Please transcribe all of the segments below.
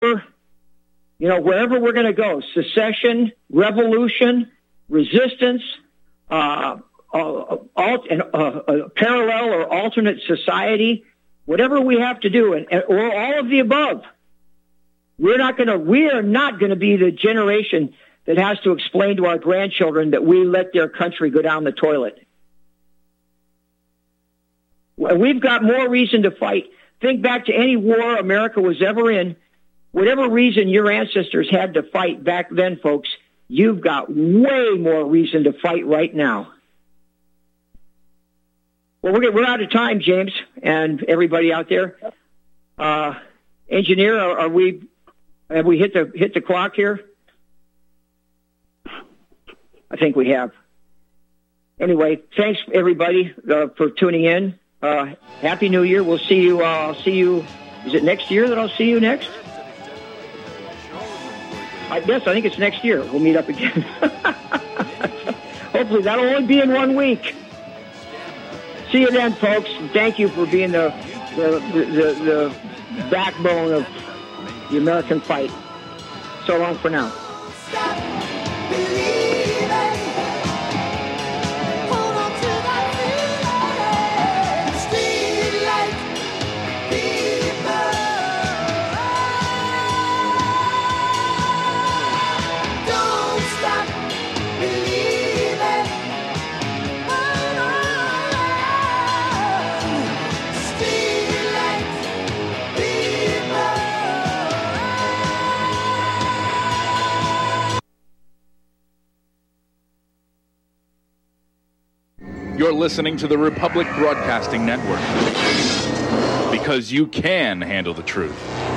wherever we're going to go, secession, revolution, resistance, a parallel or alternate society, whatever we have to do, or all of the above. We are not going to be the generation that has to explain to our grandchildren that we let their country go down the toilet. We've got more reason to fight. Think back to any war America was ever in. Whatever reason your ancestors had to fight back then, folks, you've got way more reason to fight right now. Well, we're out of time, James, and everybody out there. Engineer, have we hit the clock here? I think we have. Anyway, thanks everybody for tuning in. Happy New Year. We'll see you. I'll see you. Is it next year that I'll see you next? I think it's next year. We'll meet up again. Hopefully that'll only be in 1 week. See you then, folks. Thank you for being the backbone of the American fight. So long for now. You're listening to the Republic Broadcasting Network, because you can handle the truth.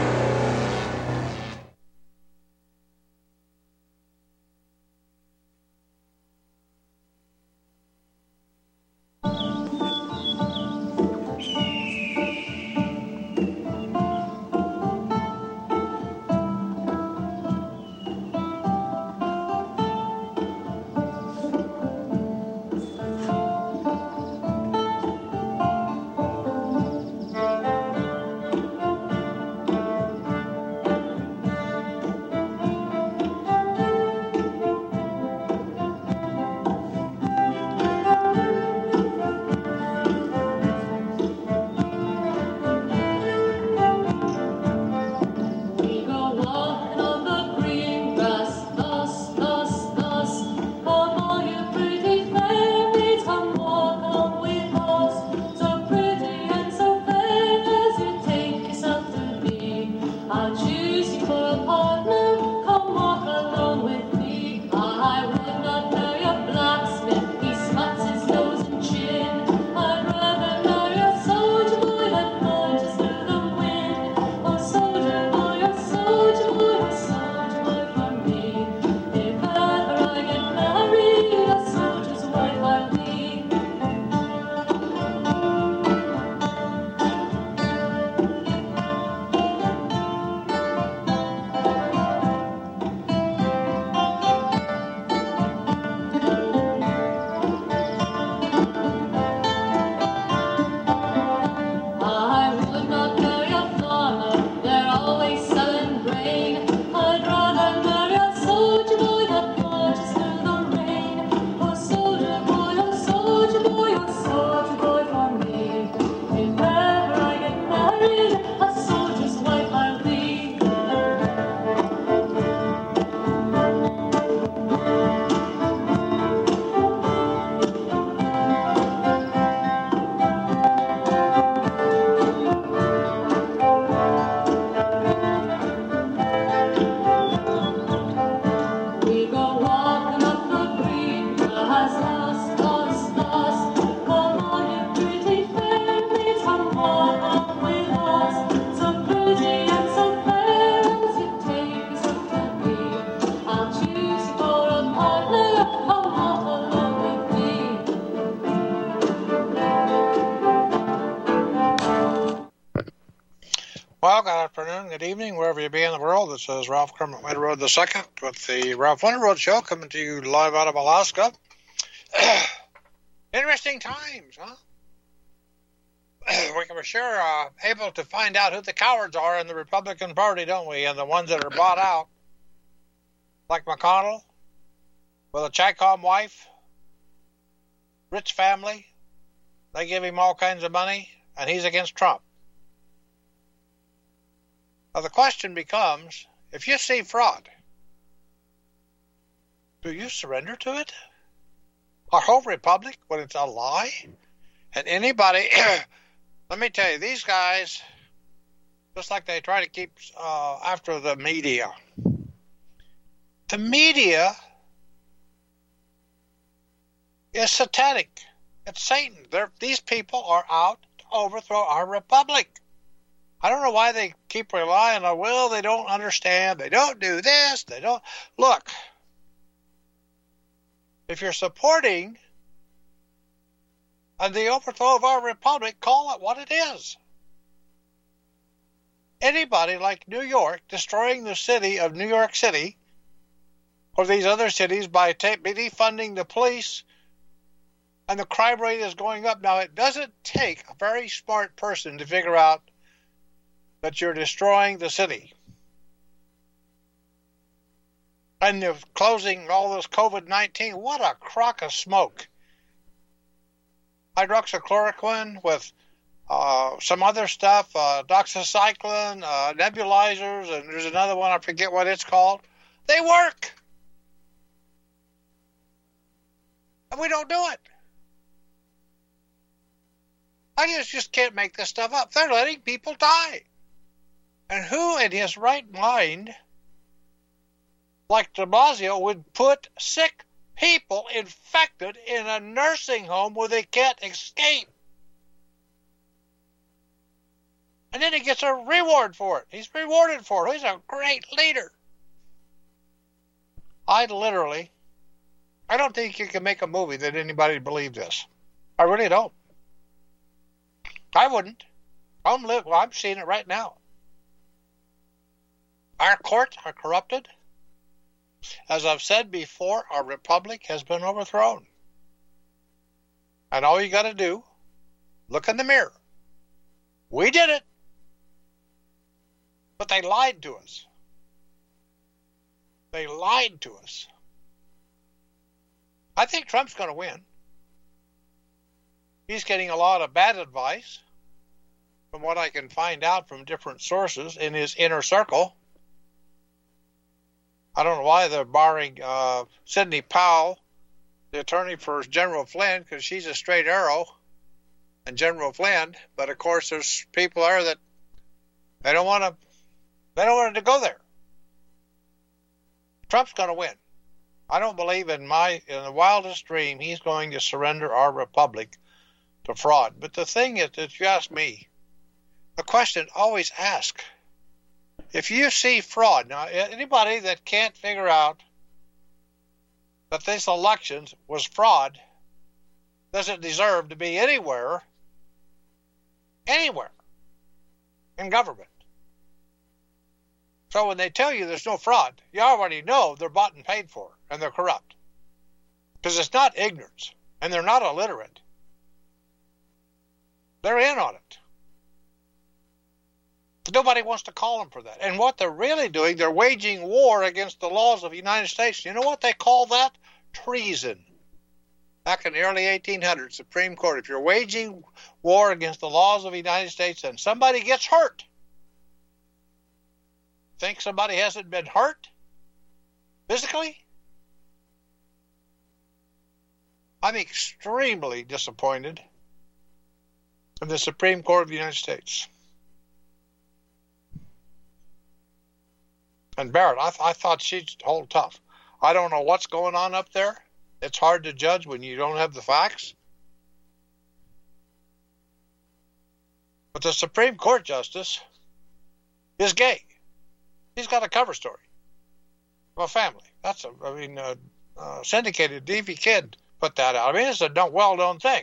Well, good afternoon, good evening, wherever you be in the world. This is Ralph Kermit Winterroad II with the Ralph Winterroad Show, coming to you live out of Alaska. Interesting times, huh? we're sure able to find out who the cowards are in the Republican Party, don't we? And the ones that are bought out, like McConnell, with a Chicom wife, rich family. They give him all kinds of money, and he's against Trump. Now the question becomes, if you see fraud, do you surrender to it? Our whole republic, when it's a lie? And anybody, let me tell you, these guys, just like they try to keep after the media. The media is satanic. It's Satan. These people are out to overthrow our republic. I don't know why they keep relying on, well, they don't understand, they don't do this, they don't. Look, if you're supporting the overthrow of our republic, call it what it is. Anybody like New York destroying the city of New York City or these other cities by defunding the police, and the crime rate is going up. Now, it doesn't take a very smart person to figure out that you're destroying the city. And you're closing all this COVID-19. What a crock of smoke. Hydroxychloroquine with some other stuff, doxycycline, nebulizers, and there's another one, I forget what it's called. They work. And we don't do it. I just can't make this stuff up. They're letting people die. And who in his right mind, like de Blasio, would put sick people infected in a nursing home where they can't escape? And then he gets a reward for it. He's rewarded for it. He's a great leader. I don't think you can make a movie that anybody would believe this. I really don't. I wouldn't. I'm seeing it right now. Our courts are corrupted. As I've said before, our republic has been overthrown. And all you got to do, look in the mirror. We did it. But they lied to us. They lied to us. I think Trump's going to win. He's getting a lot of bad advice from what I can find out from different sources in his inner circle. I don't know why they're barring Sidney Powell, the attorney for General Flynn, because she's a straight arrow, and General Flynn. But of course, there's people there that they don't want to go there. Trump's going to win. I don't believe in the wildest dream he's going to surrender our republic to fraud. But the thing is, if you ask me, a question always ask. If you see fraud, now anybody that can't figure out that this election was fraud doesn't deserve to be anywhere in government. So when they tell you there's no fraud, you already know they're bought and paid for, and they're corrupt. Because it's not ignorance, and they're not illiterate. They're in on it. Nobody wants to call them for that. And what they're really doing, they're waging war against the laws of the United States. You know what they call that? Treason. Back in the early 1800s, Supreme Court, if you're waging war against the laws of the United States and somebody gets hurt, think somebody hasn't been hurt physically? I'm extremely disappointed in the Supreme Court of the United States. And Barrett, I thought she'd hold tough. I don't know what's going on up there. It's hard to judge when you don't have the facts. But the Supreme Court justice is gay. He's got a cover story of a family. That's syndicated DV Kid put that out. I mean, it's a well-known thing.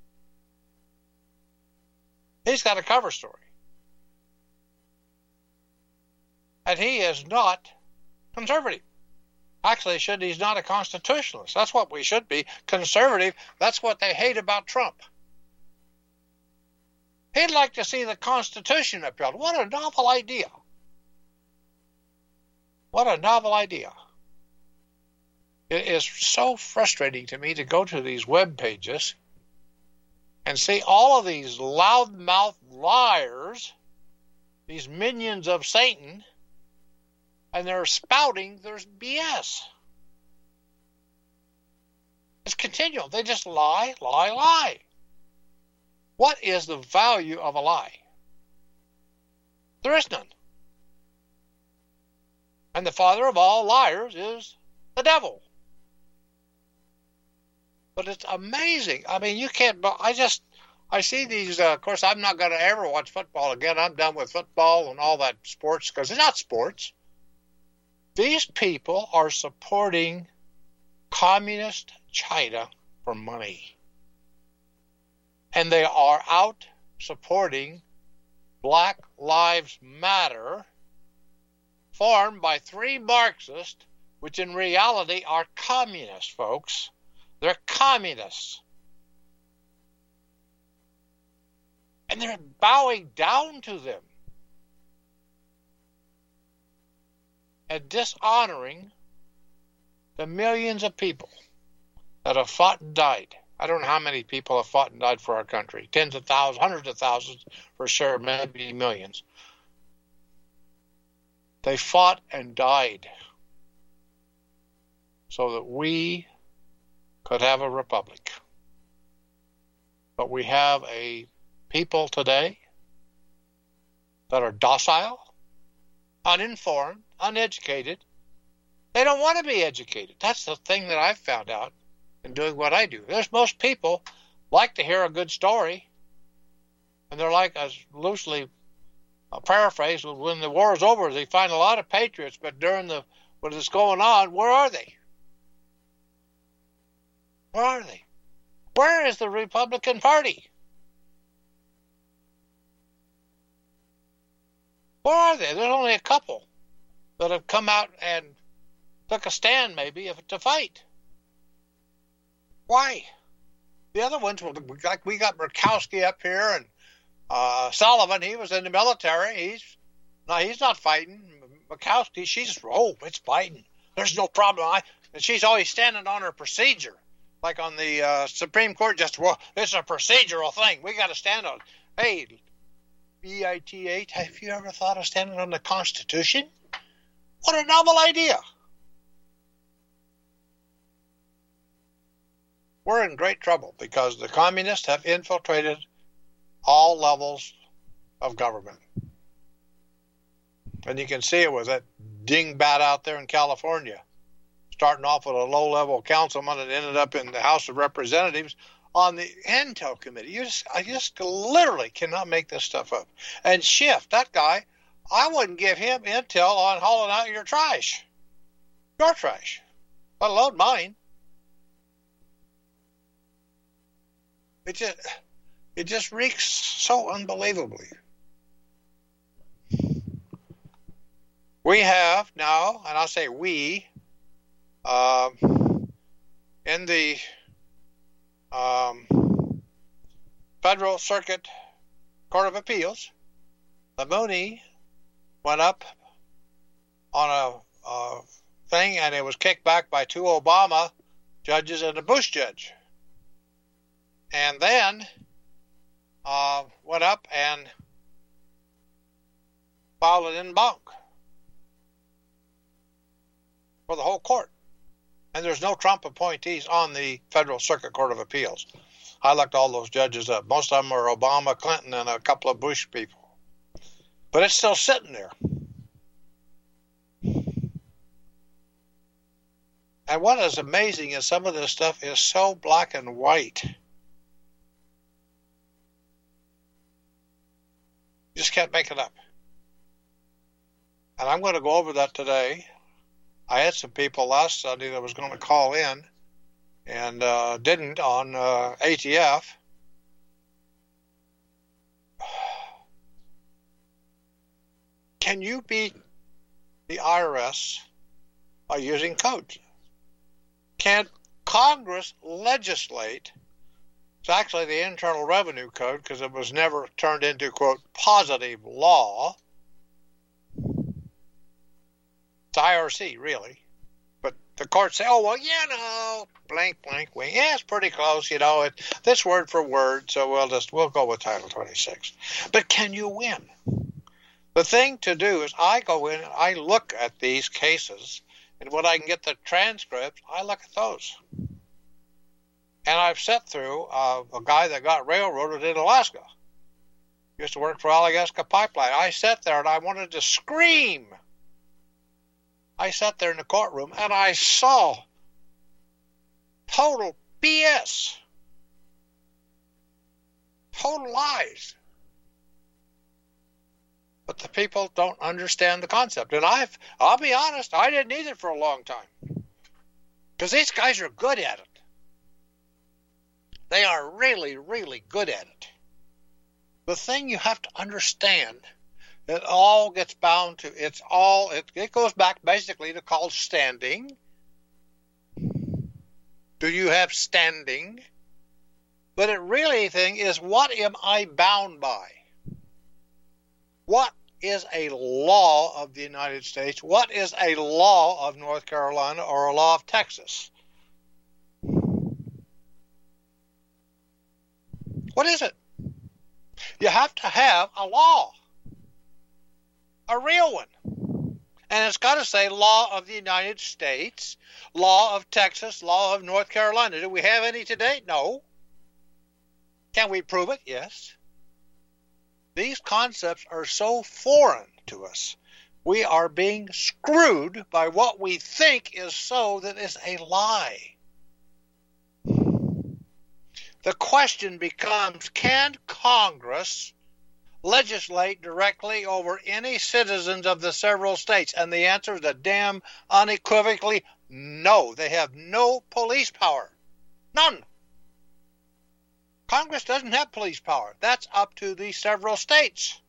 He's got a cover story. And he is not conservative. Actually, he's not a constitutionalist. That's what we should be. Conservative, that's what they hate about Trump. He'd like to see the Constitution upheld. What a novel idea. What a novel idea. It is so frustrating to me to go to these web pages and see all of these loudmouth liars, these minions of Satan, and they're spouting their BS. It's continual. They just lie, lie, lie. What is the value of a lie? There is none. And the father of all liars is the devil. But it's amazing. I mean, you can't, I see these, of course, I'm not going to ever watch football again. I'm done with football and all that sports because it's not sports. These people are supporting communist China for money. And they are out supporting Black Lives Matter, formed by 3 Marxists, which in reality are communists, folks. They're communists. And they're bowing down to them and dishonoring the millions of people that have fought and died. I don't know how many people have fought and died for our country. Tens of thousands, hundreds of thousands, for sure, maybe millions. They fought and died so that we could have a republic. But we have a people today that are docile, uninformed, uneducated. They don't want to be educated. That's the thing that I've found out in doing what I do. There's most people like to hear a good story, and they're like, as loosely paraphrased, when the war is over, they find a lot of patriots, but when it's going on, where are they? Where are they? Where is the Republican Party? Where are they? There's only a couple that have come out and took a stand, maybe, to fight. Why? The other ones, like we got Murkowski up here, and Sullivan, he was in the military. He's not fighting. Murkowski, it's Biden. There's no problem. And she's always standing on her procedure. Like on the Supreme Court, it's a procedural thing. We got to stand on it. Hey, BIT8, have you ever thought of standing on the Constitution? What a novel idea. We're in great trouble because the communists have infiltrated all levels of government. And you can see it with that dingbat out there in California, starting off with a low-level councilman and ended up in the House of Representatives on the Intel Committee. I just literally cannot make this stuff up. And Schiff, that guy, I wouldn't give him intel on hauling out your trash, let alone mine. It just reeks so unbelievably. We have now, and I'll say we, in the Federal Circuit Court of Appeals, the Mooney went up on a thing, and it was kicked back by 2 Obama judges and a Bush judge. And then went up and filed it en banc for the whole court. And there's no Trump appointees on the Federal Circuit Court of Appeals. I looked all those judges up. Most of them are Obama, Clinton, and a couple of Bush people. But it's still sitting there. And what is amazing is some of this stuff is so black and white. You just can't make it up. And I'm going to go over that today. I had some people last Sunday that was going to call in and didn't on ATF. Can you beat the IRS by using codes? Can Congress legislate It's actually the Internal Revenue Code because it was never turned into, quote, positive law. It's IRC, really. But the courts say, oh, well, blank, blank, wing. Yeah, it's pretty close, this word for word, so we'll go with Title 26. But can you win? The thing to do is I go in and I look at these cases, and when I can get the transcripts, I look at those. And I've sat through a guy that got railroaded in Alaska. Used to work for Alaska Pipeline. I sat there and I wanted to scream. I sat there in the courtroom and I saw total BS. Total lies. But the people don't understand the concept. And I'll be honest, I didn't either for a long time. Because these guys are good at it. They are really, really good at it. The thing you have to understand, it all gets bound to, it goes back basically to called standing. Do you have standing? But it really thing is, what am I bound by? What is a law of the United States? What is a law of North Carolina or a law of Texas? What is it? You have to have a law, a real one. And it's got to say law of the United States, law of Texas, law of North Carolina. Do we have any today? No. Can we prove it? Yes. These concepts are so foreign to us. We are being screwed by what we think is so that is a lie. The question becomes, can Congress legislate directly over any citizens of the several states? And the answer is a damn unequivocally no. They have no police power. None. Congress doesn't have police power. That's up to the several states.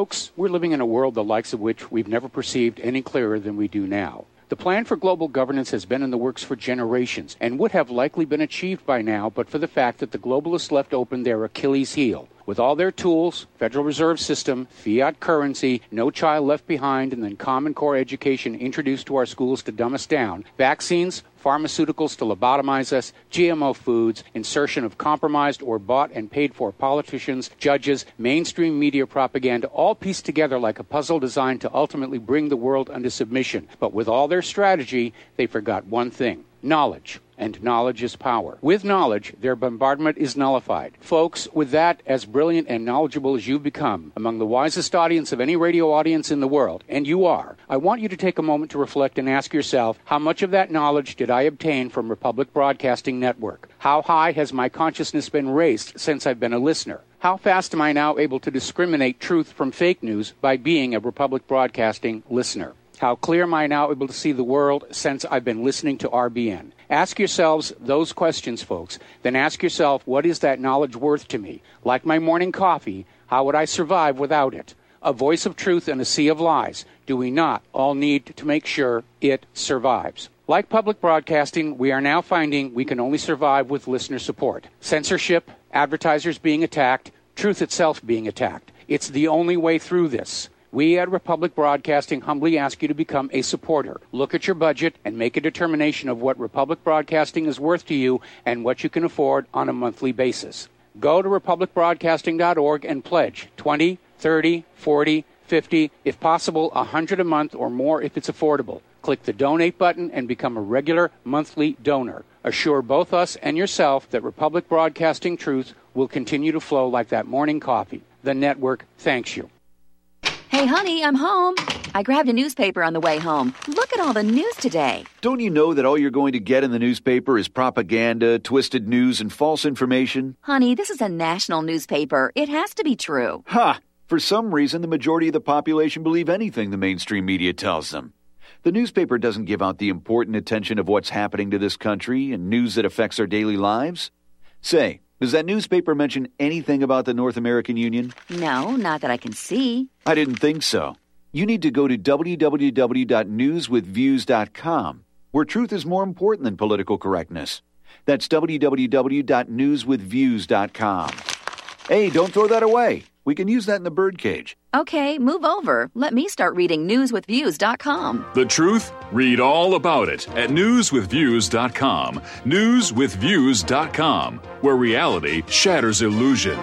Folks, we're living in a world the likes of which we've never perceived any clearer than we do now. The plan for global governance has been in the works for generations and would have likely been achieved by now but for the fact that the globalists left open their Achilles heel. With all their tools, Federal Reserve System, fiat currency, no child left behind, and then Common Core education introduced to our schools to dumb us down, vaccines, pharmaceuticals to lobotomize us, GMO foods, insertion of compromised or bought and paid for politicians, judges, mainstream media propaganda, all pieced together like a puzzle designed to ultimately bring the world under submission. But with all their strategy, they forgot one thing: knowledge. And knowledge is power. With knowledge, their bombardment is nullified. Folks, with that, as brilliant and knowledgeable as you've become, among the wisest audience of any radio audience in the world, and you are, I want you to take a moment to reflect and ask yourself, how much of that knowledge did I obtain from Republic Broadcasting Network? How high has my consciousness been raised since I've been a listener? How fast am I now able to discriminate truth from fake news by being a Republic Broadcasting listener? How clear am I now able to see the world since I've been listening to RBN? Ask yourselves those questions, folks. Then ask yourself, what is that knowledge worth to me? Like my morning coffee, how would I survive without it? A voice of truth in a sea of lies. Do we not all need to make sure it survives? Like public broadcasting, we are now finding we can only survive with listener support. Censorship, advertisers being attacked, truth itself being attacked. It's the only way through this. We at Republic Broadcasting humbly ask you to become a supporter. Look at your budget and make a determination of what Republic Broadcasting is worth to you and what you can afford on a monthly basis. Go to republicbroadcasting.org and pledge $20, $30, $40, $50, if possible, $100 a month or more if it's affordable. Click the donate button and become a regular monthly donor. Assure both us and yourself that Republic Broadcasting truth will continue to flow like that morning coffee. The network thanks you. Hey, honey, I'm home. I grabbed a newspaper on the way home. Look at all the news today. Don't you know that all you're going to get in the newspaper is propaganda, twisted news, and false information? Honey, this is a national newspaper. It has to be true. Ha! For some reason, the majority of the population believe anything the mainstream media tells them. The newspaper doesn't give out the important attention of what's happening to this country and news that affects our daily lives. Say, does that newspaper mention anything about the North American Union? No, not that I can see. I didn't think so. You need to go to www.newswithviews.com, where truth is more important than political correctness. That's www.newswithviews.com. Hey, don't throw that away. We can use that in the birdcage. Okay, move over. Let me start reading newswithviews.com. The truth? Read all about it at newswithviews.com. Newswithviews.com, where reality shatters illusion.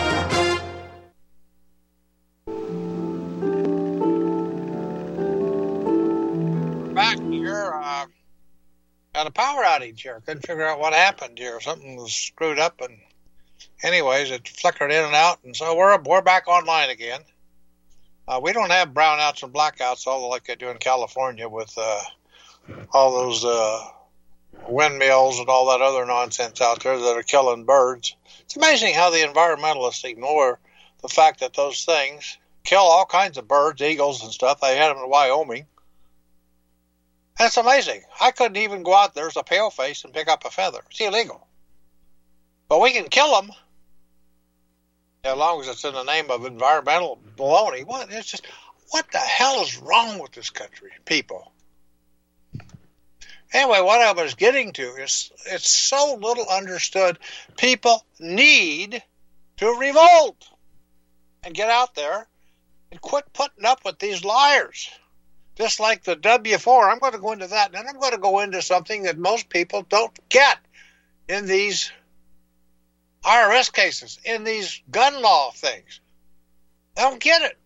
Back here, had a power outage here. Couldn't figure out what happened here. Something was screwed up, and anyways, it flickered in and out, and so we're back online again. We don't have brownouts and blackouts, all like they do in California with all those windmills and all that other nonsense out there that are killing birds. It's amazing how the environmentalists ignore the fact that those things kill all kinds of birds, eagles and stuff. They had them in Wyoming. And it's amazing. I couldn't even go out there as a paleface and pick up a feather. It's illegal. But we can kill them. As long as it's in the name of environmental baloney. What the hell is wrong with this country, people? Anyway, what I was getting to is it's so little understood. People need to revolt and get out there and quit putting up with these liars. Just like the W4. I'm going to go into that, and then I'm going to go into something that most people don't get in these IRS cases, in these gun law things. I don't get it.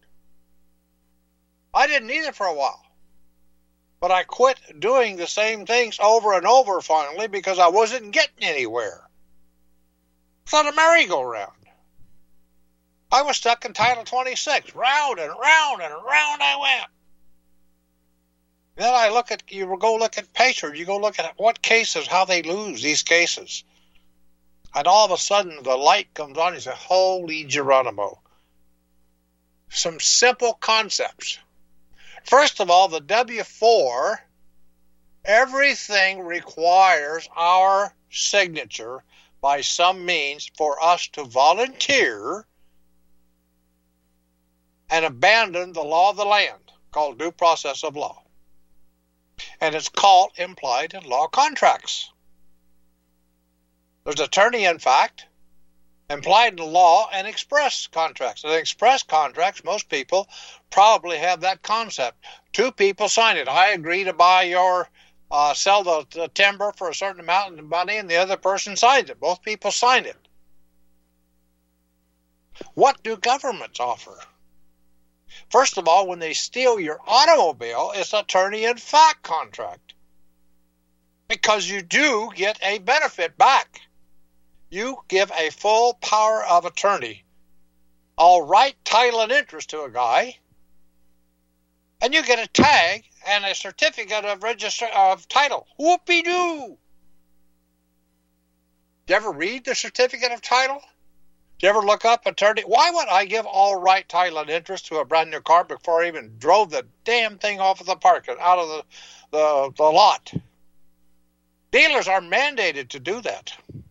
I didn't either for a while. But I quit doing the same things over and over finally because I wasn't getting anywhere. It's on a merry-go-round. I was stuck in Title 26. Round and round and round I went. Then you go look at Patriot. You go look at what cases, how they lose these cases. And all of a sudden, the light comes on. You say, holy Geronimo. Some simple concepts. First of all, the W-4, everything requires our signature by some means for us to volunteer and abandoned the law of the land called due process of law. And it's called implied in law contracts. There's attorney in fact, implied in law, and express contracts. And express contracts, most people probably have that concept. Two people sign it. I agree to buy your sell the timber for a certain amount of money, and the other person signs it. Both people sign it. What do governments offer? First of all, when they steal your automobile, it's attorney-in-fact contract. Because you do get a benefit back. You give a full power of attorney, all right, title, and interest to a guy, and you get a tag and a certificate of title. Whoopee-doo! Do you ever read the certificate of title? Do you ever look up attorney? Why would I give all right, title, and interest to a brand new car before I even drove the damn thing off of the parking, out of the lot? Dealers are mandated to do that.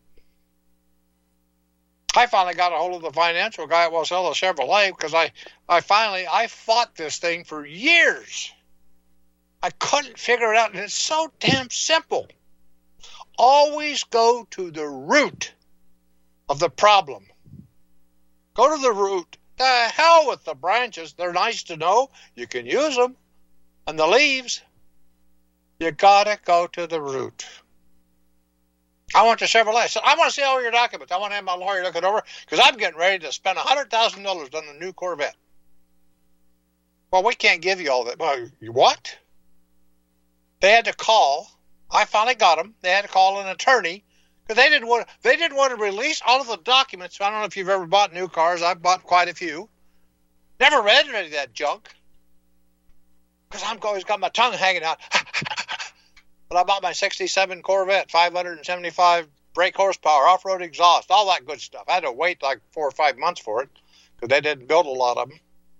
I finally got a hold of the financial guy at Wasilla Chevrolet because I fought this thing for years. I couldn't figure it out, and it's so damn simple. Always go to the root of the problem. Go to the root. The hell with the branches. They're nice to know. You can use them. And the leaves, you gotta go to the root. I went to Chevrolet. I said, I want to see all your documents. I want to have my lawyer look it over because I'm getting ready to spend $100,000 on the new Corvette. Well, we can't give you all that. Well, what? They had to call. I finally got them. They had to call an attorney because they didn't want to release all of the documents. I don't know if you've ever bought new cars. I've bought quite a few. Never read any of that junk because I've always got my tongue hanging out. But I bought my 67 Corvette, 575 brake horsepower, off-road exhaust, all that good stuff. I had to wait like 4 or 5 months for it because they didn't build a lot of them.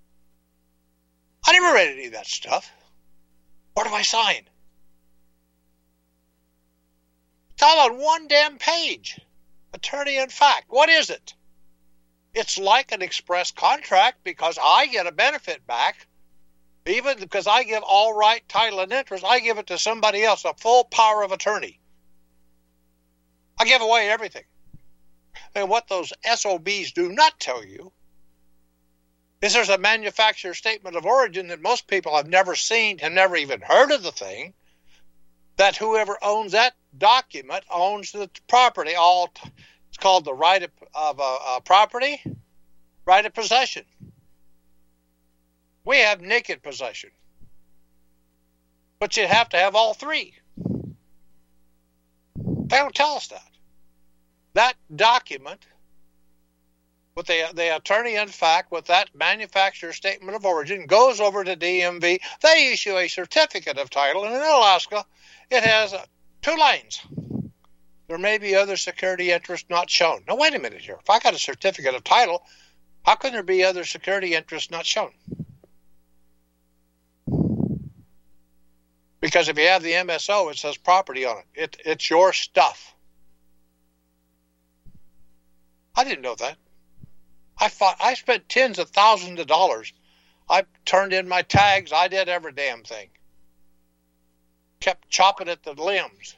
I never read any of that stuff. Where do I sign? It's all on one damn page. Attorney in fact. What is it? It's like an express contract because I get a benefit back. Even because I give all right, title, and interest, I give it to somebody else, a full power of attorney. I give away everything. And what those SOBs do not tell you is there's a manufacturer statement of origin that most people have never seen and never even heard of the thing, that whoever owns that document owns the property. It's called the right of property, right of possession. We have naked possession. But you have to have all three. They don't tell us that. That document, with the attorney in fact, with that manufacturer statement of origin, goes over to DMV. They issue a certificate of title, and in Alaska, it has 2 lines. There may be other security interests not shown. Now, wait a minute here. If I got a certificate of title, how can there be other security interests not shown? Because if you have the MSO, it says property on it. It's your stuff. I didn't know that. I spent tens of thousands of dollars. I turned in my tags. I did every damn thing. Kept chopping at the limbs.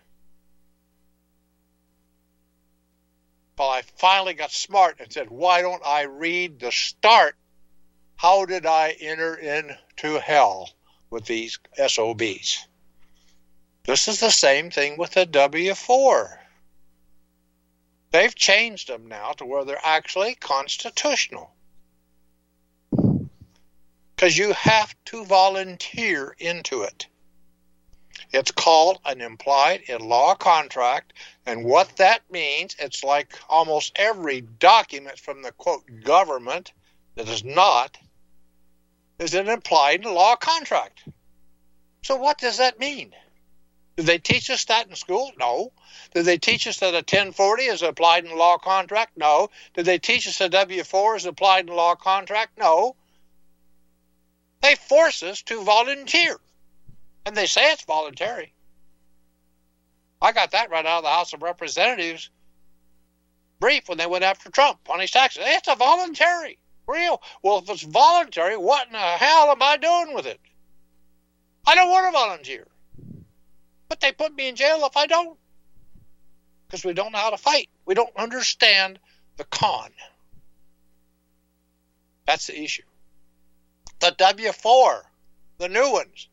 Well, I finally got smart and said, why don't I read the start? How did I enter into hell with these SOBs? This is the same thing with the W-4. They've changed them now to where they're actually constitutional. Because you have to volunteer into it. It's called an implied in law contract, and what that means, it's like almost every document from the, quote, government that is not, is an implied in law contract. So what does that mean? Did they teach us that in school? No. Did they teach us that a 1040 is applied in law contract? No. Did they teach us a W-4 is applied in law contract? No. They force us to volunteer. And they say it's voluntary. I got that right out of the House of Representatives brief when they went after Trump on his taxes. It's a voluntary. Real. Well, if it's voluntary, what in the hell am I doing with it? I don't want to volunteer. But they put me in jail if I don't. Because we don't know how to fight. We don't understand the con. That's the issue. The W-4, the new ones,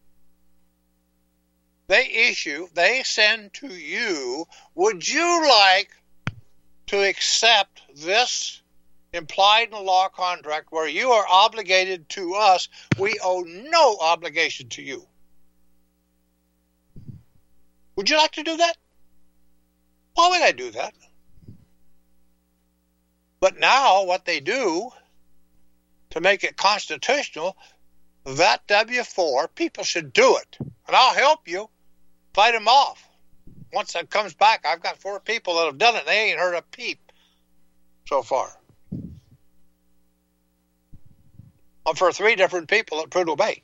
they send to you, would you like to accept this implied in the law contract where you are obligated to us? We owe no obligation to you. Would you like to do that? Why would I do that? But now what they do to make it constitutional, that W-4, people should do it. And I'll help you fight them off. Once that comes back, I've got 4 people that have done it, and they ain't heard a peep so far. For 3 different people at Prudhoe Bay.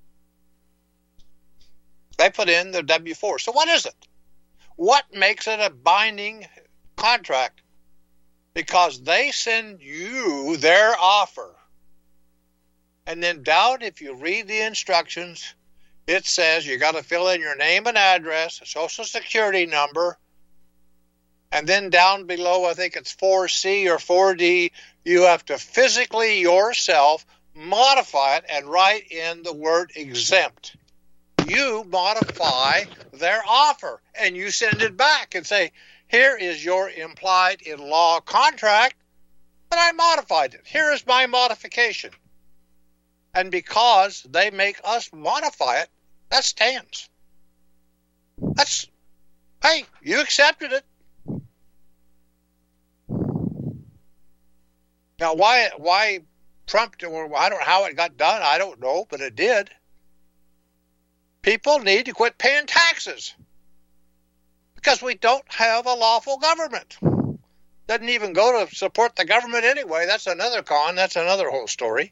They put in the W-4. So what is it? What makes it a binding contract? Because they send you their offer. And then down, if you read the instructions, it says you got to fill in your name and address, a social security number, and then down below, I think it's 4C or 4D, you have to physically yourself modify it and write in the word exempt. You modify their offer, and you send it back and say, here is your implied in law contract, but I modified it. Here is my modification. And because they make us modify it, that stands. That's, hey, you accepted it. Now, why Trump, or I don't know how it got done, I don't know, but it did. People need to quit paying taxes because we don't have a lawful government. Doesn't even go to support the government anyway. That's another con. That's another whole story.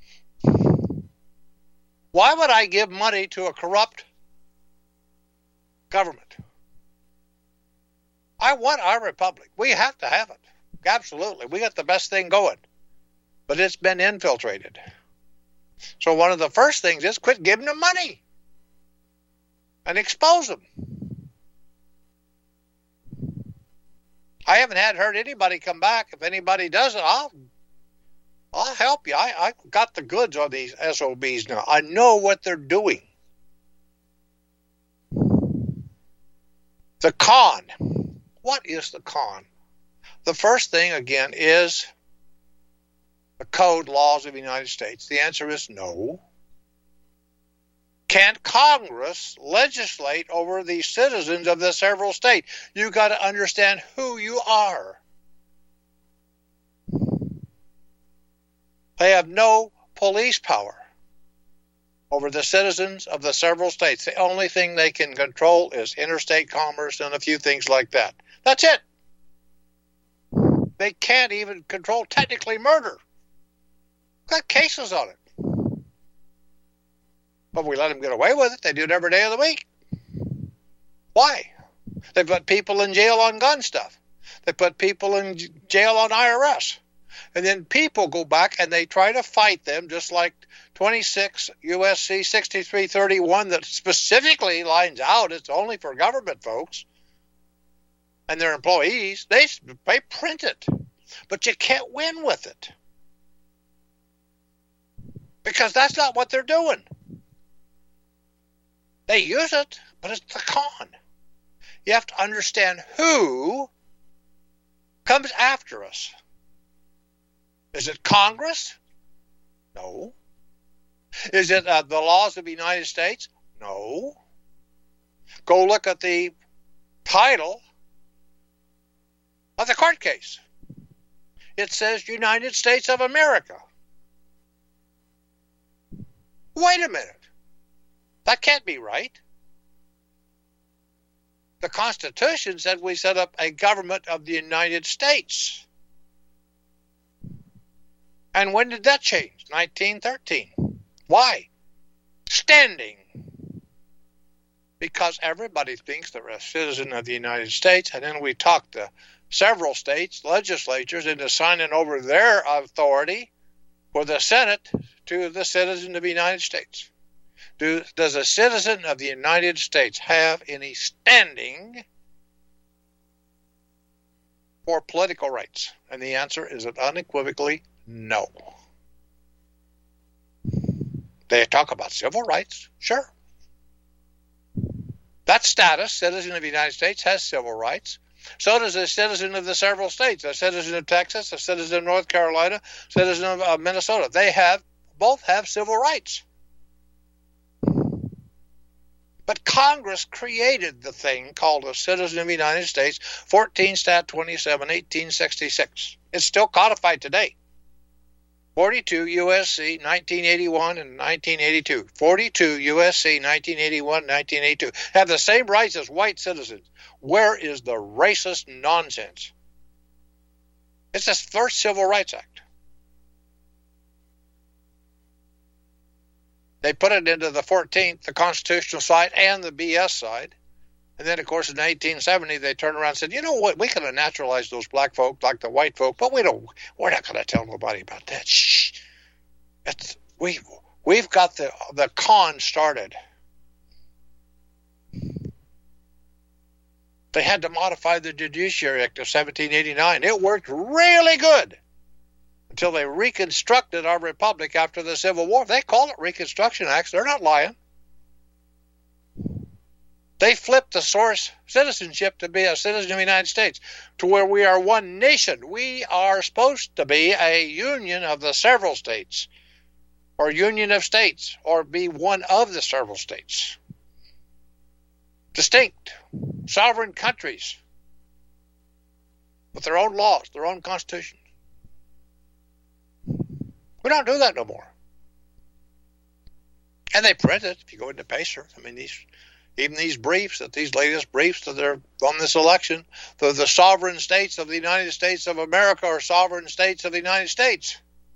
Why would I give money to a corrupt government? I want our republic. We have to have it. Absolutely. We got the best thing going. But it's been infiltrated. So one of the first things is quit giving them money and expose them. I haven't heard anybody come back. If anybody does it, I'll help you. I got the goods on these SOBs now. I know what they're doing. The con. What is the con? The first thing, again, is the code laws of the United States. The answer is no. Can Congress legislate over the citizens of the several states? You got to understand who you are. They have no police power over the citizens of the several states. The only thing they can control is interstate commerce and a few things like that. That's it. They can't even control technically murder. Got cases on it. But we let them get away with it. They do it every day of the week. Why? They put people in jail on gun stuff. They put people in jail on IRS. And then people go back and they try to fight them, just like 26 U.S.C. 6331 that specifically lines out it's only for government folks and their employees. They print it, but you can't win with it because that's not what they're doing. They use it, but it's the con. You have to understand who comes after us. Is it Congress? No. Is it the laws of the United States? No. Go look at the title of the court case. It says United States of America. Wait a minute. That can't be right. The Constitution said we set up a government of the United States. And when did that change? 1913. Why? Standing. Because everybody thinks they're a citizen of the United States, and then we talk to several states, legislatures, into signing over their authority, for the Senate to the citizen of the United States. Does a citizen of the United States have any standing for political rights? And the answer is unequivocally no. They talk about civil rights, sure. That status, citizen of the United States, has civil rights. So does a citizen of the several states, a citizen of Texas, a citizen of North Carolina, a citizen of Minnesota. They both have civil rights. But Congress created the thing called a citizen of the United States, 14 Stat 27, 1866. It's still codified today. 42 U.S.C. 1981 and 1982. 42 U.S.C. 1981 and 1982 have the same rights as white citizens. Where is the racist nonsense? It's the first Civil Rights Act. They put it into the 14th, the constitutional side and the BS side. And then, of course, in 1870, they turned around and said, you know what, we could have naturalized those black folk like the white folk, but we're not going to tell nobody about that. Shh. We've got the con started. They had to modify the Judiciary Act of 1789. It worked really good until they reconstructed our republic after the Civil War. They call it Reconstruction Acts. They're not lying. They flipped the source citizenship to be a citizen of the United States to where we are one nation. We are supposed to be a union of the several states or union of states or be one of the several states. Distinct, sovereign countries with their own laws, their own constitutions. We don't do that no more. And they print it if you go into Pacer. I mean, even these briefs, these latest briefs that are on this election, the sovereign states of the United States of America or sovereign states of the United States.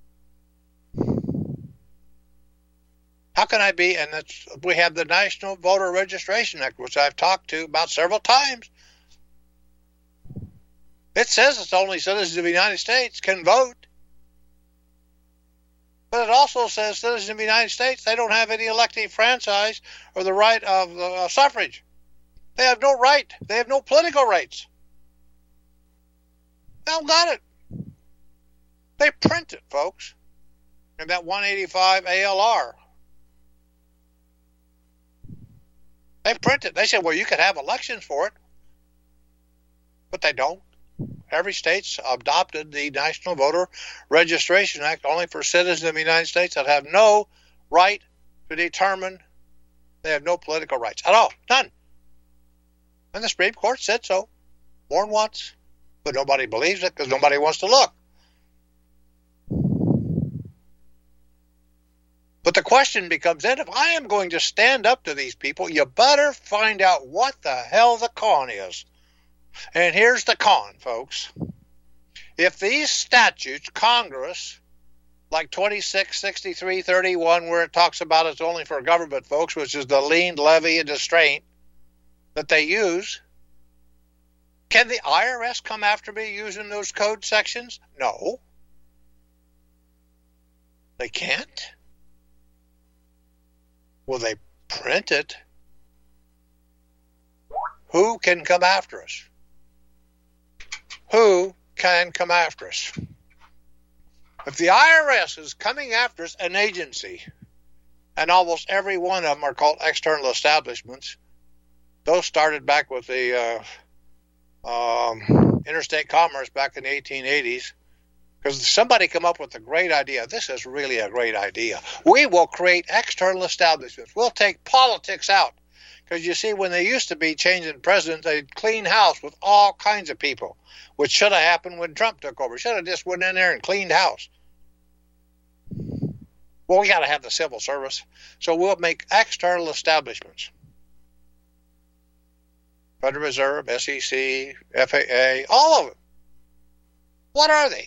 How can I be? And we have the National Voter Registration Act, which I've talked to about several times. It says it's only citizens of the United States can vote. But it also says citizens of the United States, they don't have any elective franchise or the right of suffrage. They have no right. They have no political rights. They don't got it. They print it, folks. And that 185 ALR. They print it. They said, well, you could have elections for it. But they don't. Every state's adopted the National Voter Registration Act only for citizens of the United States that have no right to determine. They have no political rights at all. None. And the Supreme Court said so more than once. But nobody believes it because nobody wants to look. But the question becomes then, if I am going to stand up to these people, you better find out what the hell the con is. And here's the con, folks. If these statutes, Congress, like 266331, where it talks about it's only for government folks, which is the lien, levy, and distraint that they use, can the IRS come after me using those code sections? No. They can't. Will they print it? Who can come after us? Who can come after us? If the IRS is coming after us, an agency, and almost every one of them are called external establishments, those started back with the interstate commerce back in the 1880s, because somebody come up with a great idea. This is really a great idea. We will create external establishments. We'll take politics out. Because you see, when they used to be changing presidents, they'd clean house with all kinds of people, which should have happened when Trump took over. Should have just went in there and cleaned house. Well, we got to have the civil service, so we'll make external establishments. Federal Reserve, SEC, FAA, all of them. What are they?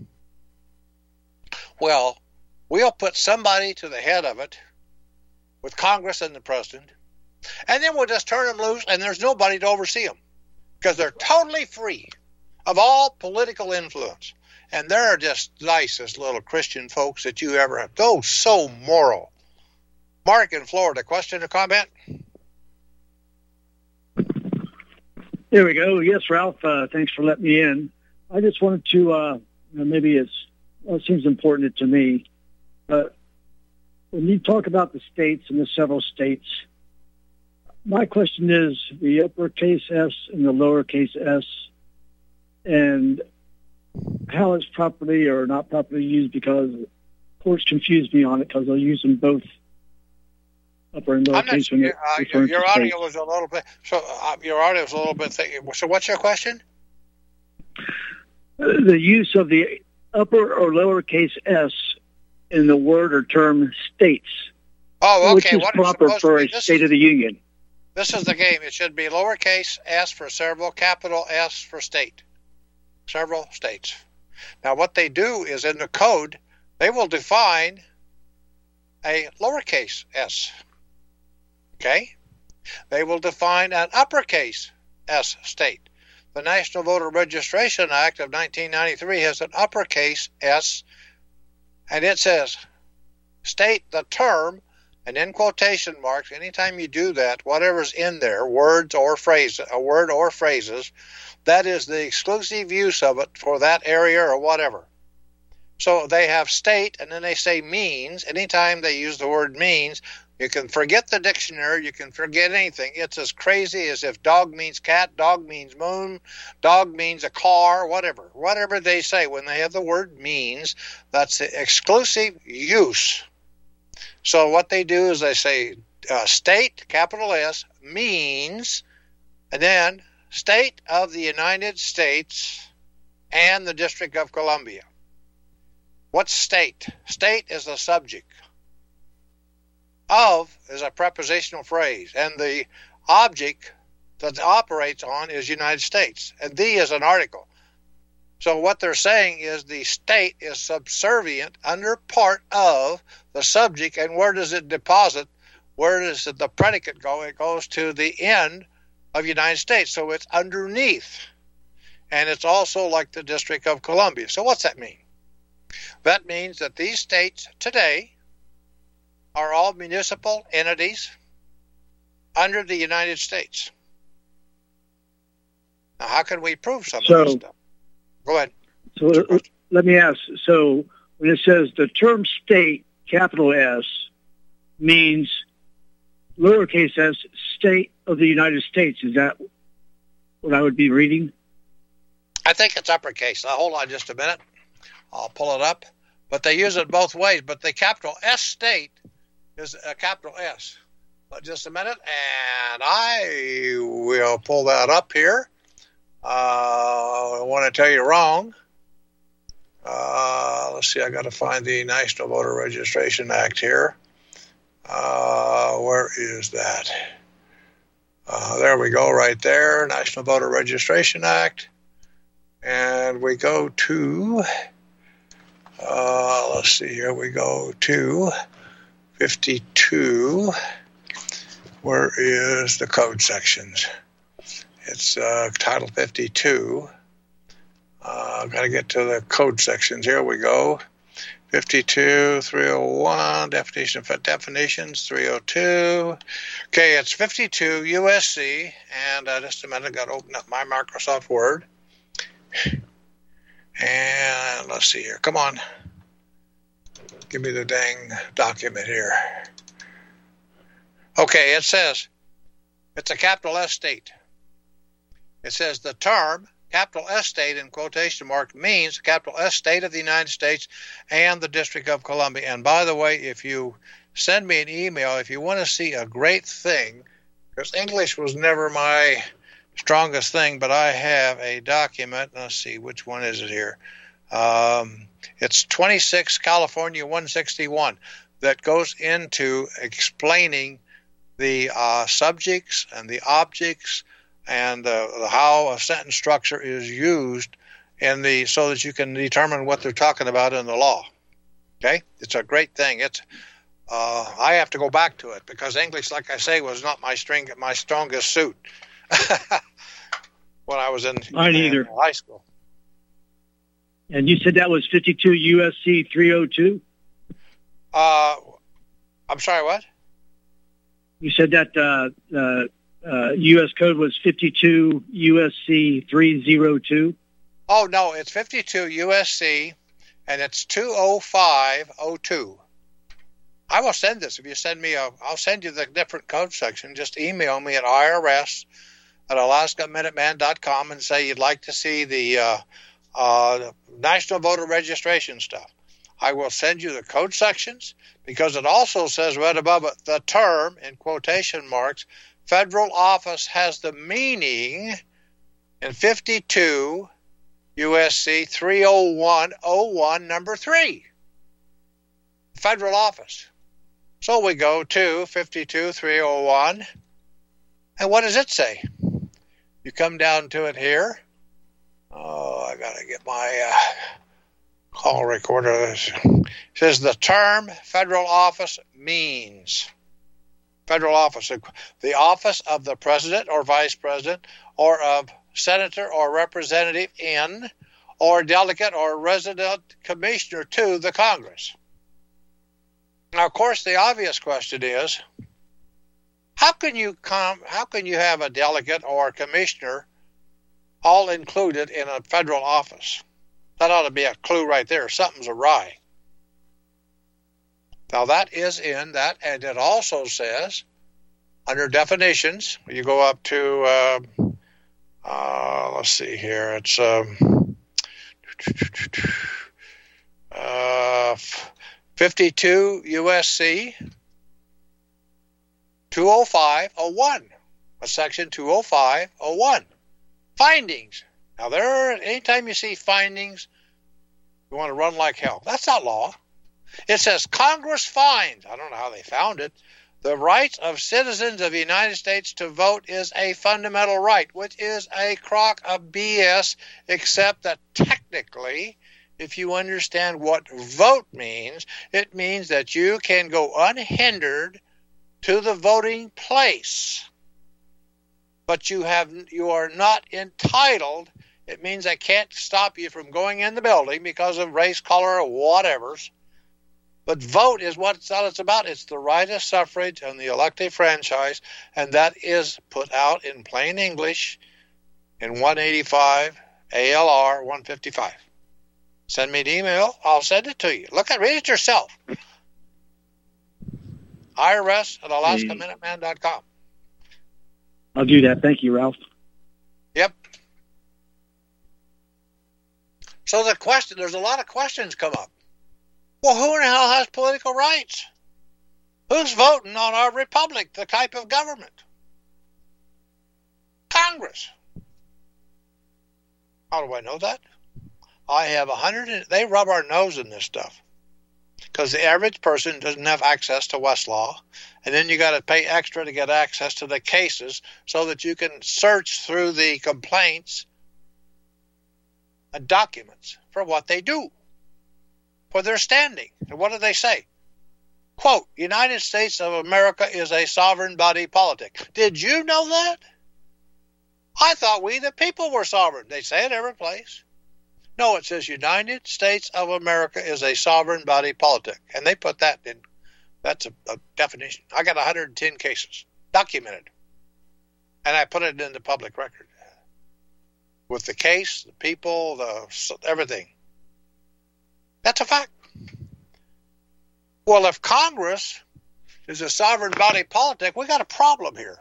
Well, we'll put somebody to the head of it with Congress and the president, and then we'll just turn them loose, and there's nobody to oversee them because they're totally free of all political influence. And they're just nicest little Christian folks that you ever have. Oh, so moral. Mark in Florida, question or comment? There we go. Yes, Ralph, thanks for letting me in. I just wanted to, maybe it seems important to me, but when you talk about the states and the several states, my question is the uppercase S and the lowercase s, and how it's properly or not properly used, because courts confuse me on it because they'll use them both upper and lowercase. Your audio was a little bit. So what's your question? The use of the upper or lowercase s in the word or term states. Oh, okay. Which is proper for a State of the Union? This is the game. It should be lowercase s for several, capital S for state. Several states. Now, what they do is in the code, they will define a lowercase s. Okay? They will define an uppercase S state. The National Voter Registration Act of 1993 has an uppercase S, and it says, state the term, and in quotation marks, anytime you do that, whatever's in there, words or phrases, a word or phrases, that is the exclusive use of it for that area or whatever. So they have state, and then they say means. Anytime they use the word means, you can forget the dictionary, you can forget anything. It's as crazy as if dog means cat, dog means moon, dog means a car, whatever. Whatever they say when they have the word means, that's the exclusive use. So what they do is they say state, capital S, means, and then State of the United States and the District of Columbia. What's state? State is the subject. Of is a prepositional phrase, and the object that it operates on is United States, and the is an article. So what they're saying is the state is subservient under part of the subject, and where does it deposit? Where does the predicate go? It goes to the end of United States, so it's underneath. And it's also like the District of Columbia. So what's that mean? That means that these states today are all municipal entities under the United States. Now, how can we prove some of this stuff? Go ahead. So let me ask. So when it says the term state, capital S, means lowercase s, state of the United States, is that what I would be reading? I think it's uppercase. Now, hold on just a minute. I'll pull it up. But they use it both ways. But the capital S state is a capital S. But just a minute, and I will pull that up here. I want to tell you wrong. Let's see, I got to find the National Voter Registration Act here. Where is that? There we go, right there, National Voter Registration Act. And we go to, let's see, here we go to 52. Where is the code sections? It's Title 52. I've got to get to the code sections. Here we go. 52, 301, definitions, 302. Okay, it's 52 USC, and just a minute, I've got to open up my Microsoft Word. And let's see here. Come on. Give me the dang document here. Okay, it says, it's a capital S state. It says the term, capital S state in quotation mark, means capital S state of the United States and the District of Columbia. And by the way, if you send me an email, if you want to see a great thing, because English was never my strongest thing, but I have a document. Let's see, which one is it here? It's 26 California 161 that goes into explaining the subjects and the objects and how a sentence structure is used in the so that you can determine what they're talking about in the law. Okay, it's a great thing. It's I have to go back to it because English, like I say, was not my strongest suit when I was in high school. And you said that was 52 USC 302? I'm sorry, what? You said that U.S. code was 52 USC 302? Oh, no, it's 52 USC, and it's 20502. I will send this. If you send me I'll send you the different code section. Just email me at irs@alaskaminuteman.com and say you'd like to see the national voter registration stuff. I will send you the code sections, because it also says right above it, the term, in quotation marks, federal office has the meaning in 52 USC 30101 number 3. Federal office. So we go to 52-301, and what does it say? You come down to it here. Oh, I got to get my call recorder. It says the term federal office means. Federal office. The office of the president or vice president, or of senator or representative in, or delegate or resident commissioner to the Congress. Now, of course, the obvious question is, how can you have a delegate or a commissioner all included in a federal office? That ought to be a clue right there. Something's awry. Now, that is in that, and it also says, under definitions, you go up to, let's see here, it's 52 USC 20501, section 20501. Findings. Now, anytime you see findings, you want to run like hell. That's not law. It says Congress finds, I don't know how they found it, the rights of citizens of the United States to vote is a fundamental right, which is a crock of BS, except that technically, if you understand what vote means, it means that you can go unhindered to the voting place, but you are not entitled. It means I can't stop you from going in the building because of race, color, or whatever's. But vote is what it's about. It's the right of suffrage and the elective franchise, and that is put out in plain English in 185 ALR 155. Send me an email. I'll send it to you. Read it yourself. IRS@AlaskaMinuteman.com. I'll do that. Thank you, Ralph. Yep. So there's a lot of questions come up. Well, who in the hell has political rights? Who's voting on our republic, the type of government? Congress. How do I know that? I have they rub our nose in this stuff, because the average person doesn't have access to Westlaw, and then you got to pay extra to get access to the cases so that you can search through the complaints and documents for what they do, for their standing. And what do they say? Quote, United States of America is a sovereign body politic. Did you know that? I thought we the people were sovereign. They say it every place. No, it says United States of America is a sovereign body politic. And they put that in. That's a definition. I got 110 cases documented. And I put it in the public record. With the case, the people, everything. That's a fact. Well, if Congress is a sovereign body politic, we got a problem here.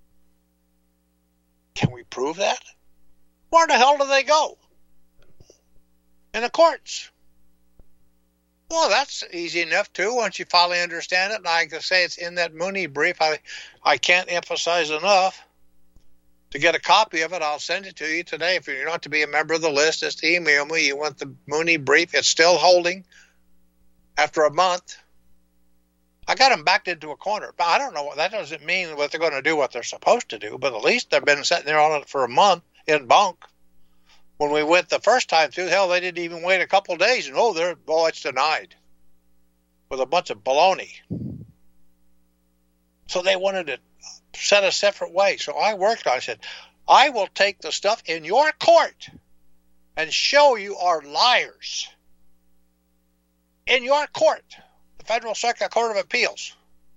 Can we prove that? Where the hell do they go? In the courts. Well, that's easy enough, too, once you finally understand it. And I can say it's in that Mooney brief. I can't emphasize enough. To get a copy of it, I'll send it to you today. If you're not to be a member of the list, just email me. You want the Mooney brief. It's still holding after a month. I got them backed into a corner. But I don't know. That doesn't mean that they're going to do what they're supposed to do. But at least they've been sitting there on it for a month in bunk. When we went the first time through, hell, they didn't even wait a couple of days. And, it's denied. With a bunch of baloney. So they wanted it set a separate way. So I worked on it. I said, I will take the stuff in your court and show you are liars in your court, the Federal Circuit Court of Appeals.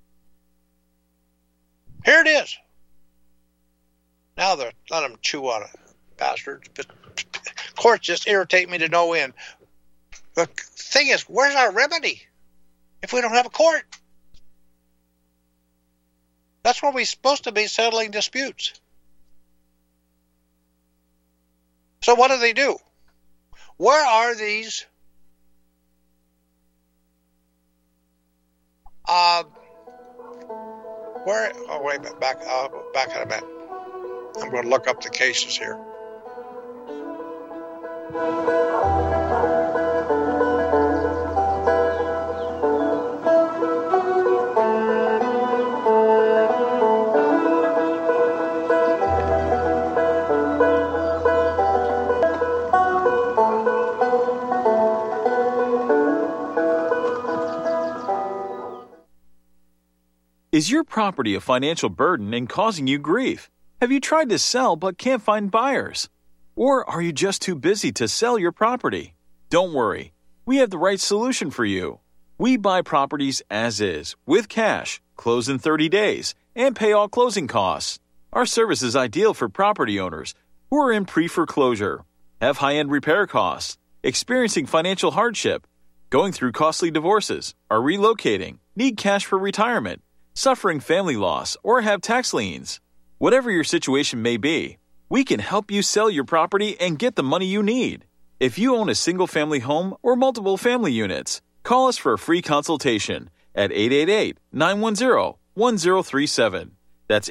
Here it is. Now they're letting them chew on it, bastards. But courts just irritate me to no end. The thing is, where's our remedy if we don't have a court? That's where we're supposed to be settling disputes. So what do? Where are these wait a minute, back in a minute. I'm going to look up the cases here. Is your property a financial burden and causing you grief? Have you tried to sell but can't find buyers? Or are you just too busy to sell your property? Don't worry, we have the right solution for you. We buy properties as is, with cash, close in 30 days, and pay all closing costs. Our service is ideal for property owners who are in pre-foreclosure, have high-end repair costs, experiencing financial hardship, going through costly divorces, are relocating, need cash for retirement, suffering family loss, or have tax liens. Whatever your situation may be, we can help you sell your property and get the money you need. If you own a single-family home or multiple family units, call us for a free consultation at 888-910-1037. That's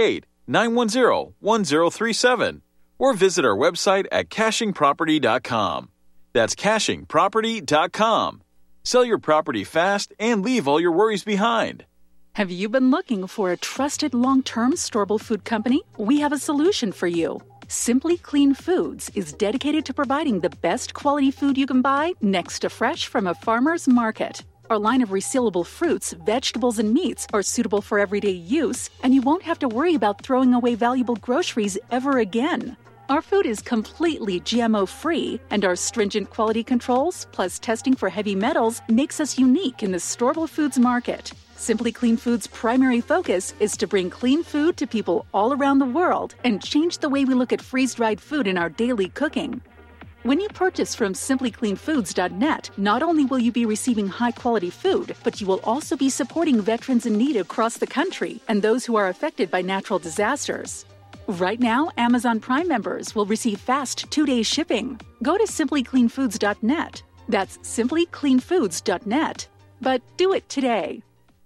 888-910-1037. Or visit our website at cashingproperty.com. That's cashingproperty.com. Sell your property fast and leave all your worries behind. Have you been looking for a trusted long-term storable food company? We have a solution for you. Simply Clean Foods is dedicated to providing the best quality food you can buy next to fresh from a farmer's market. Our line of resealable fruits, vegetables, and meats are suitable for everyday use, and you won't have to worry about throwing away valuable groceries ever again. Our food is completely GMO-free, and our stringent quality controls, plus testing for heavy metals, makes us unique in the storable foods market. Simply Clean Foods' primary focus is to bring clean food to people all around the world and change the way we look at freeze-dried food in our daily cooking. When you purchase from simplycleanfoods.net, not only will you be receiving high-quality food, but you will also be supporting veterans in need across the country and those who are affected by natural disasters. Right now, Amazon Prime members will receive fast 2-day shipping. Go to simplycleanfoods.net. That's simplycleanfoods.net. But do it today.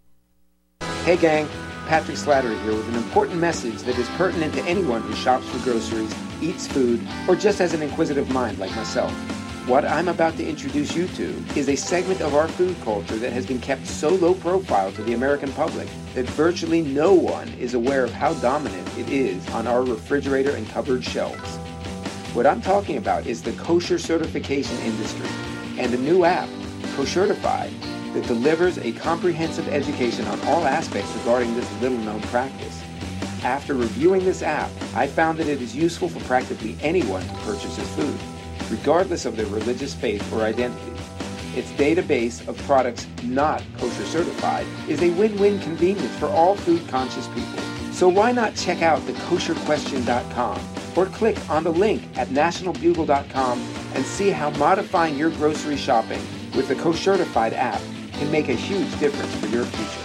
Hey gang, Patrick Slattery here with an important message that is pertinent to anyone who shops for groceries, eats food, or just has an inquisitive mind like myself. What I'm about to introduce you to is a segment of our food culture that has been kept so low profile to the American public that virtually no one is aware of how dominant it is on our refrigerator and cupboard shelves. What I'm talking about is the kosher certification industry and a new app, Koshertified, that delivers a comprehensive education on all aspects regarding this little-known practice. After reviewing this app, I found that it is useful for practically anyone who purchases food, regardless of their religious faith or identity. Its database of products not kosher certified is a win-win convenience for all food-conscious people. So why not check out thekosherquestion.com or click on the link at nationalbugle.com and see how modifying your grocery shopping with the Koshertified app can make a huge difference for your future.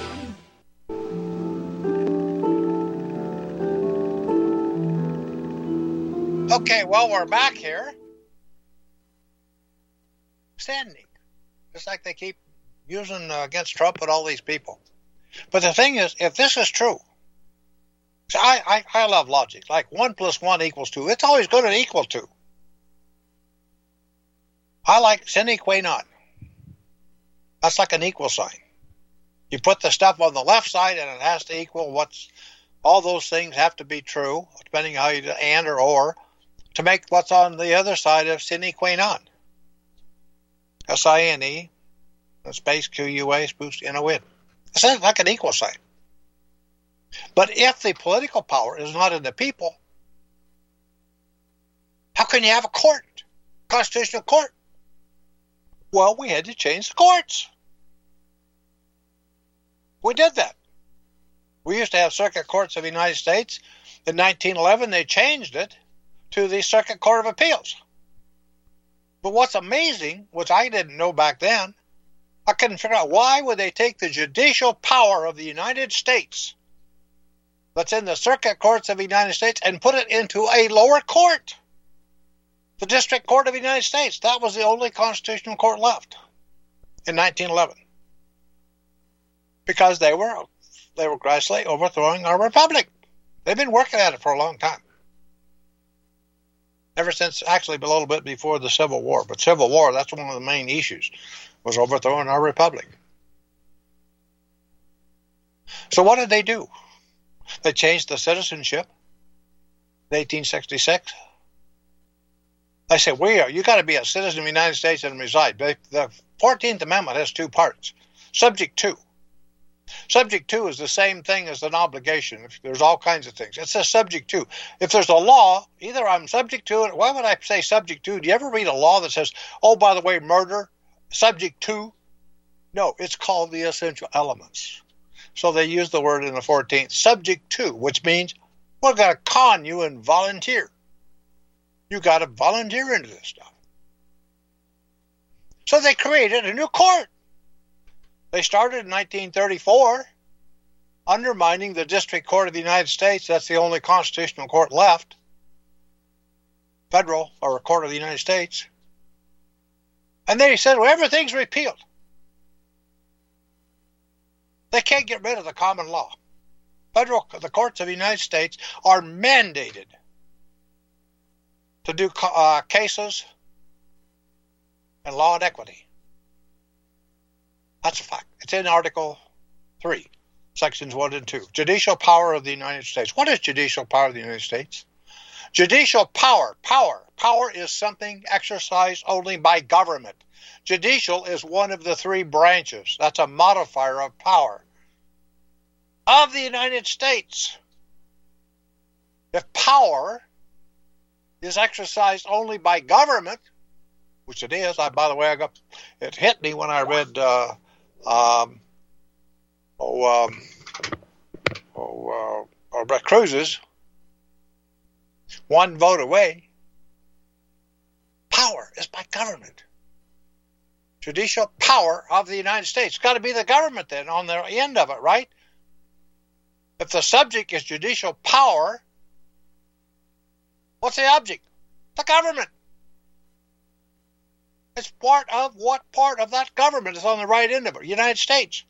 Okay, well, we're back here. Standing. Just like they keep using against Trump and all these people. But the thing is, if this is true, so I love logic. Like 1 + 1 = 2. It's always going to equal 2. I like sine qua non. That's like an equal sign. You put the stuff on the left side and it has to equal what's, all those things have to be true, depending how you do and or, to make what's on the other side of sine qua non. SINE, space QUA, spoof, win. It's like an equal sign. But if the political power is not in the people, how can you have a court? constitutional court. Well, we had to change the courts. We did that. We used to have circuit courts of the United States. In 1911, they changed it to the Circuit Court of Appeals. But what's amazing, which I didn't know back then, I couldn't figure out why would they take the judicial power of the United States that's in the circuit courts of the United States and put it into a lower court, the District Court of the United States. That was the only constitutional court left in 1911 because they were gradually overthrowing our republic. They've been working at it for a long time. Ever since, actually, a little bit before the Civil War. But Civil War, that's one of the main issues, was overthrowing our republic. So what did they do? They changed the citizenship in 1866. They said, you got to be a citizen of the United States and reside. The 14th Amendment has two parts. Subject to. Subject to is the same thing as an obligation. There's all kinds of things. It says subject to. If there's a law, either I'm subject to it. Why would I say subject to? Do you ever read a law that says, oh, by the way, murder, subject to? No, it's called the essential elements. So they use the word in the 14th, subject to, which means we're going to con you and volunteer. You got to volunteer into this stuff. So they created a new court. They started in 1934, undermining the District Court of the United States. That's the only constitutional court left, federal or a court of the United States. And they said, well, everything's repealed. They can't get rid of the common law. The courts of the United States are mandated to do cases and law and equity. That's a fact. It's in Article 3, Sections 1 and 2. Judicial power of the United States. What is judicial power of the United States? Judicial power. Power is something exercised only by government. Judicial is one of the three branches. That's a modifier of power of the United States. If power is exercised only by government, which it is, by the way, it hit me when I read Brett Cruz's One Vote Away. Power is by government. Judicial power of the United States. It's got to be the government then on the end of it, right? If the subject is judicial power, what's the object? The government. It's part of what part of that government is on the right end of it? United States.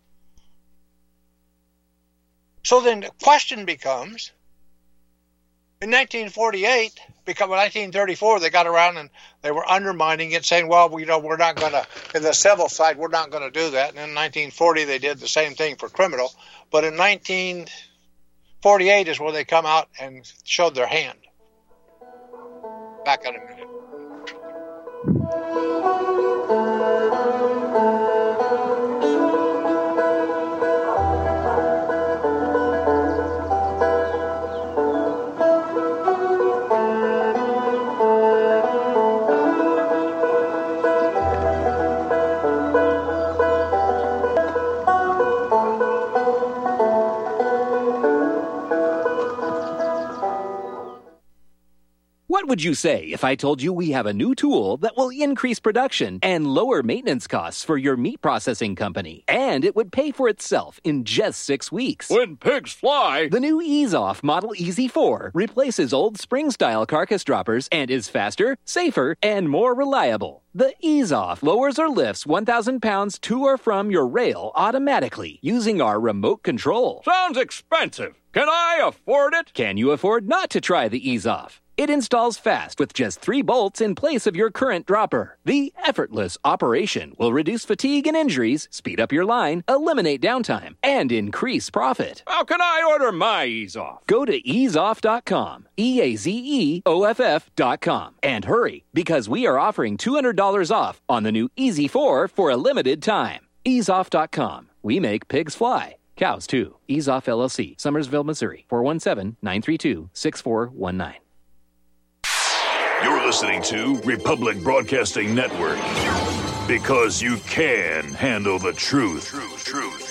So then the question becomes, in 1948, because in 1934 they got around and they were undermining it, saying, well, we're not going to, in the civil side, we're not going to do that. And in 1940 they did the same thing for criminal. But in 1948 is where they come out and showed their hand. Back in a minute. What would you say if I told you we have a new tool that will increase production and lower maintenance costs for your meat processing company? And it would pay for itself in just 6 weeks. When pigs fly! The new EaseOff Model EZ4 replaces old spring-style carcass droppers and is faster, safer, and more reliable. The EaseOff lowers or lifts 1,000 pounds to or from your rail automatically using our remote control. Sounds expensive. Can I afford it? Can you afford not to try the EaseOff? It installs fast with just 3 bolts in place of your current dropper. The effortless operation will reduce fatigue and injuries, speed up your line, eliminate downtime, and increase profit. How can I order my EaseOff? Go to easeoff.com, EAZEOFF.com, and hurry, because we are offering $200 off on the new EZ4 for a limited time. Easeoff.com. We make pigs fly. Cows, too. EaseOff LLC, Summersville, Missouri, 417-932-6419. You're listening to Republic Broadcasting Network. Because you can handle the truth.